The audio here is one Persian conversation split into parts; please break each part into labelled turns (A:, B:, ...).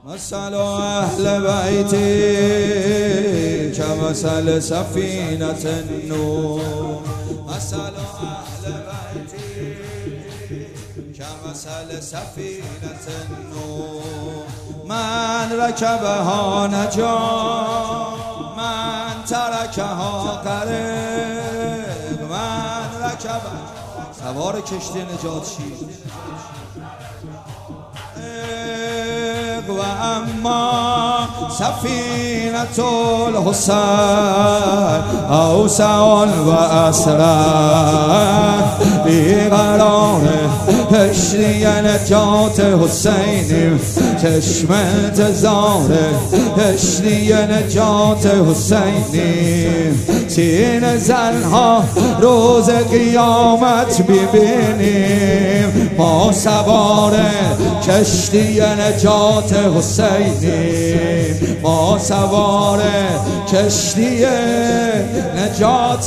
A: مثل اهل بیتی کمثل سفینة النوح، مثل اهل بیتی کمثل سفینة النوح، من رکبها نجا من ترکها غرق، من رکبها سوار کشتی نجات شید و اما سفینة الحسین اوسع و اسرع بیقرار کشتی نجات حسینی، چشم انتظار کشتی نجات حسینی، سین زنها روز قیامت ببینیم، ما سوار کشتی نجات حسینی، ما سوار کشتی نجات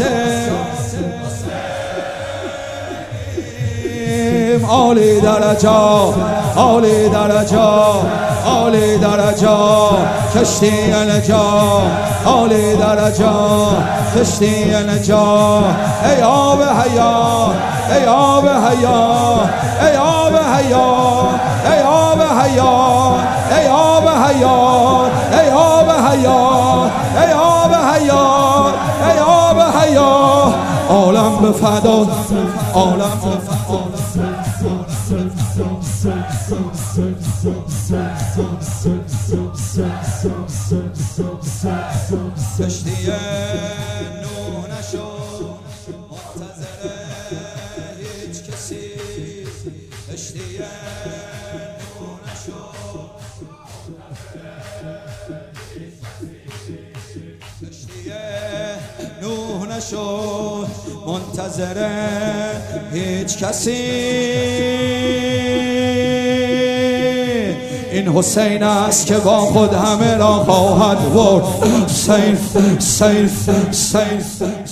A: عالی درجات، عالی درجات، عالی درجات کشتی نجات، عالی درجات کشتی نجات، ای آب حیات، ای آب حیات، ای آب حیات، ای آب حیات، ای آب حیات، ای آب حیات، ای آب حیات، ای آب حیات، عالم به فدا، عالم به فدا، کشتی نوح نشو منتظر هیچ کسی، کشتی نوح نشو کشتی نوح نشو منتظر هیچ کسی، این حسین است که با خود همه را خواهد برد، حسین حسین حسین